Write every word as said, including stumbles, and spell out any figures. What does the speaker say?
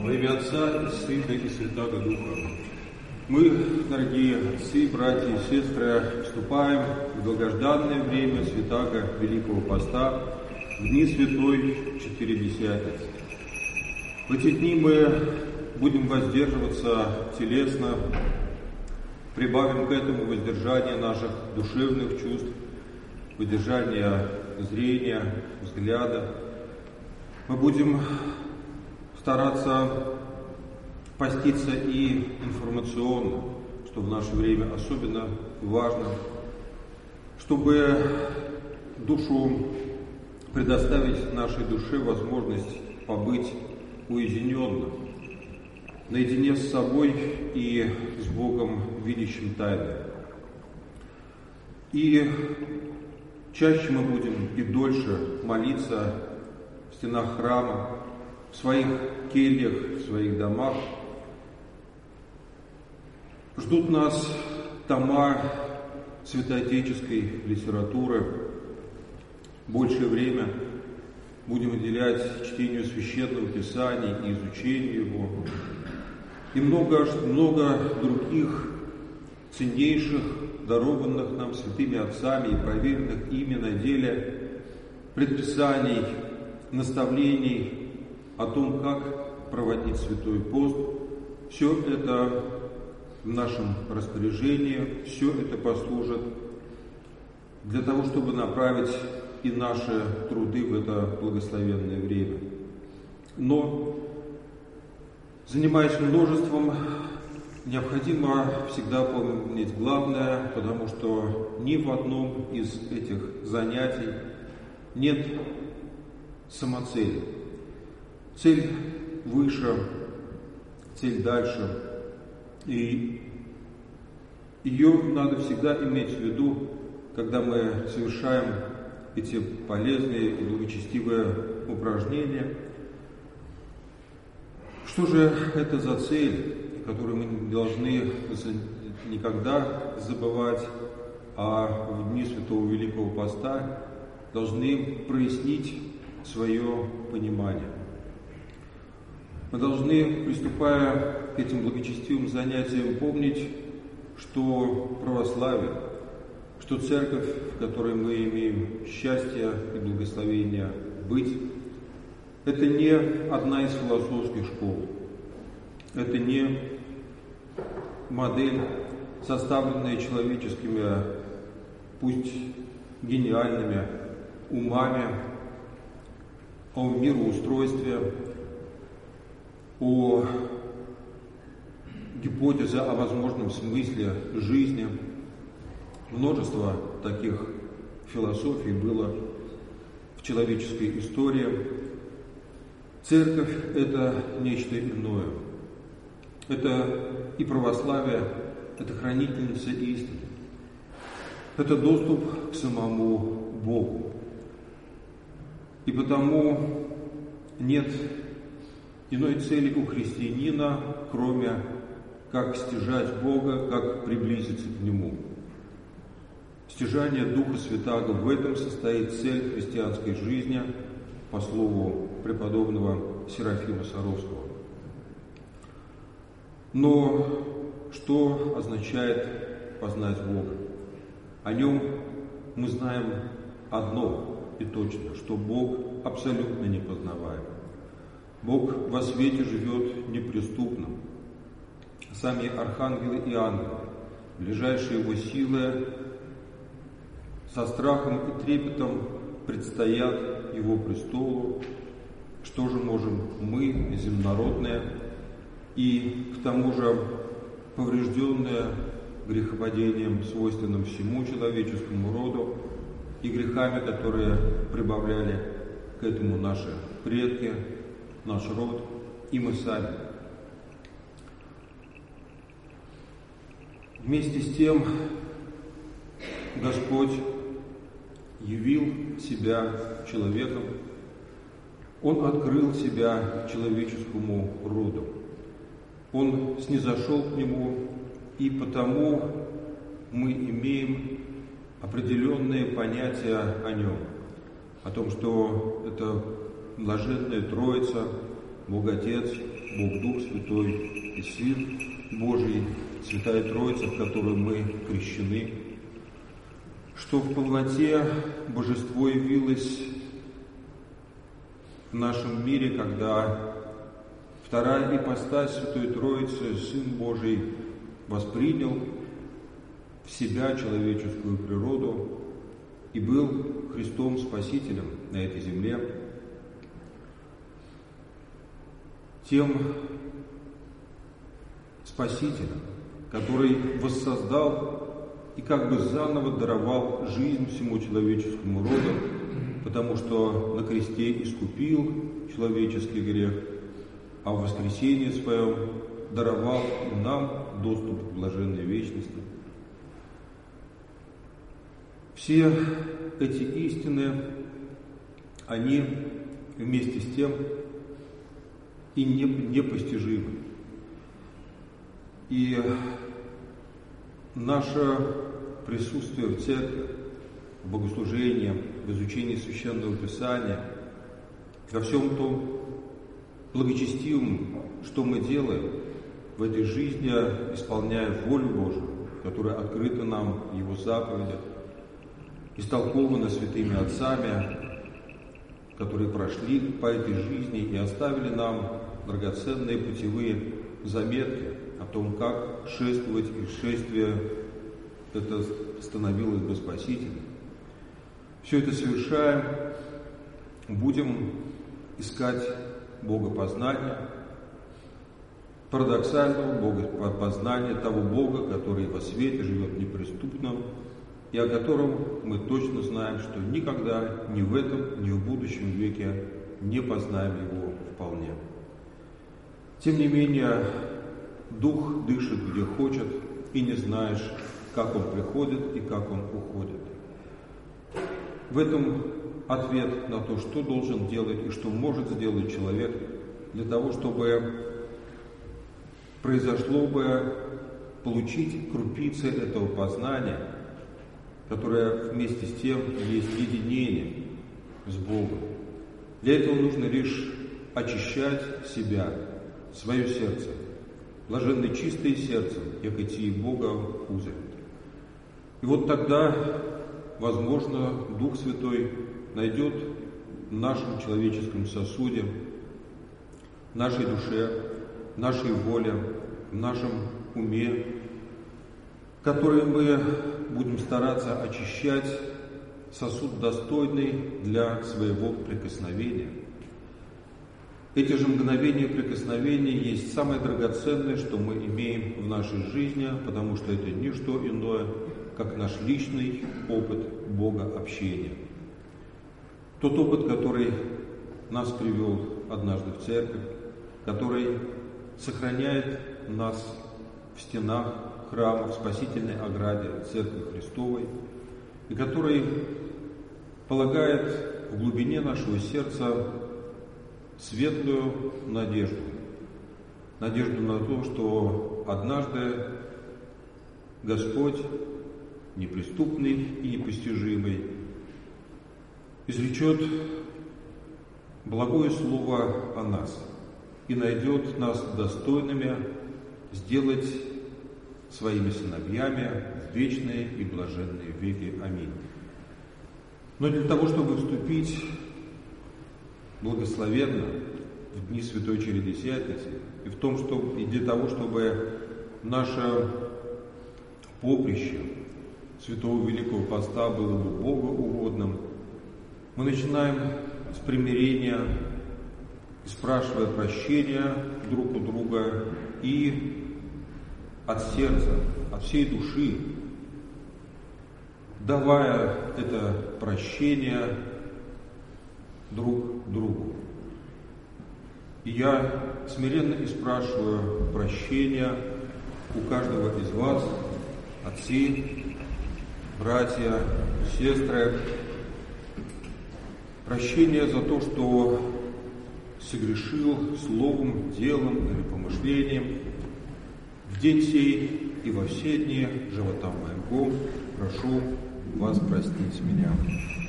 Во имя Отца и Сына и Святаго Духа. Мы, дорогие отцы, братья и сестры, вступаем в долгожданное время Святаго Великого Поста, в дни Святой Четыредесятницы. В эти дни мы будем воздерживаться телесно, прибавим к этому воздержание наших душевных чувств, воздержание зрения, взгляда. Мы будем стараться поститься и информационно, что в наше время особенно важно, чтобы душу предоставить нашей душе возможность побыть уединенно, наедине с собой и с Богом, видящим тайны. И чаще мы будем и дольше молиться в стенах храма, в своих кельях, в своих домах. Ждут нас тома святоотеческой литературы. Большее время будем уделять чтению Священного Писания и изучению его. И много, много других ценнейших, дарованных нам святыми отцами и проверенных ими на деле предписаний, наставлений о том, как проводить святой пост. Все это в нашем распоряжении, все это послужит для того, чтобы направить и наши труды в это благословенное время. Но, занимаясь множеством, необходимо всегда помнить главное, потому что ни в одном из этих занятий нет самоцели. Цель выше, цель дальше, и ее надо всегда иметь в виду, когда мы совершаем эти полезные и благочестивые упражнения. Что же это за цель, которую мы не должны никогда забывать, а в дни Святого Великого Поста должны прояснить свое понимание. Мы должны, приступая к этим благочестивым занятиям, помнить, что православие, что церковь, в которой мы имеем счастье и благословение быть, это не одна из философских школ, это не модель, составленная человеческими, пусть гениальными умами, о мироустройстве, о гипотезе о возможном смысле жизни. Множество таких философий было в человеческой истории. Церковь – это нечто иное. Это и православие, это хранительница истины. Это доступ к самому Богу. И потому нет иной цели у христианина, кроме как стяжать Бога, как приблизиться к Нему. Стяжание Духа Святаго — в этом состоит цель христианской жизни, по слову преподобного Серафима Саровского. Но что означает познать Бога? О Нем мы знаем одно и точно, что Бог абсолютно непознаваем. Бог во свете живет неприступно. Сами архангелы и ангелы, ближайшие Его силы, со страхом и трепетом предстоят Его престолу. Что же можем мы, земнородные, и к тому же поврежденные грехопадением, свойственным всему человеческому роду, и грехами, которые прибавляли к этому наши предки, наш род и мы сами. Вместе с тем Господь явил себя человеком, Он открыл себя человеческому роду, Он снизошел к нему, и потому мы имеем определенные понятия о Нем, о том, что это блаженная Троица, Бог Отец, Бог Дух Святой и Сын Божий, Святая Троица, в которую мы крещены, что в полноте Божество явилось в нашем мире, когда вторая ипостась Святой Троицы, Сын Божий, воспринял в себя человеческую природу и был Христом Спасителем на этой земле, тем Спасителем, который воссоздал и как бы заново даровал жизнь всему человеческому роду, потому что на кресте искупил человеческий грех, а в воскресении Своем даровал и нам доступ к блаженной вечности. Все эти истины, они вместе с тем и не, непостижимы. И наше присутствие в церкви, в богослужении, в изучении Священного Писания, во всем том благочестивом, что мы делаем в этой жизни, исполняя волю Божию, которая открыта нам в Его заповедях, истолкована святыми отцами, которые прошли по этой жизни и оставили нам драгоценные путевые заметки о том, как шествовать, и шествие это становилось бы спасительным. Все это совершаем, будем искать богопознания, парадоксального богопознания того Бога, который во свете живет неприступно, и о котором мы точно знаем, что никогда ни в этом, ни в будущем веке не познаем Его вполне. Тем не менее, Дух дышит где хочет, и не знаешь, как Он приходит и как Он уходит. В этом ответ на то, что должен делать и что может сделать человек для того, чтобы произошло бы получить крупицы этого познания, которое вместе с тем есть единение с Богом. Для этого нужно лишь очищать себя, свое сердце. Блаженны чистые сердцем, яко тии Бога узрят. И вот тогда, возможно, Дух Святой найдет в нашем человеческом сосуде, в нашей душе, в нашей воле, в нашем уме, который мы будем стараться очищать, сосуд достойный для своего прикосновения. Эти же мгновения прикосновения есть самое драгоценное, что мы имеем в нашей жизни, потому что это не что иное, как наш личный опыт Богообщения. Тот опыт, который нас привел однажды в церковь, который сохраняет нас в стенах храма, в спасительной ограде Церкви Христовой, и который полагает в глубине нашего сердца светлую надежду. Надежду на то, что однажды Господь, неприступный и непостижимый, изречет благое слово о нас и найдет нас достойными сделать своими сыновьями в вечные и блаженные веки. Аминь. Но для того, чтобы вступить благословенно в дни Святой Чаредесятницы, и в том, что, и для того, чтобы наше поприще Святого Великого Поста было бы Богу угодным, мы начинаем с примирения, спрашивая прощения друг у друга и от сердца, от всей души, давая это прощение друг другу. И я смиренно и спрашиваю прощения у каждого из вас, отцы, братья, сестры, прощение за то, что согрешил словом, делом или помышлением в день сей и во все дни живота моего, прошу вас простить меня.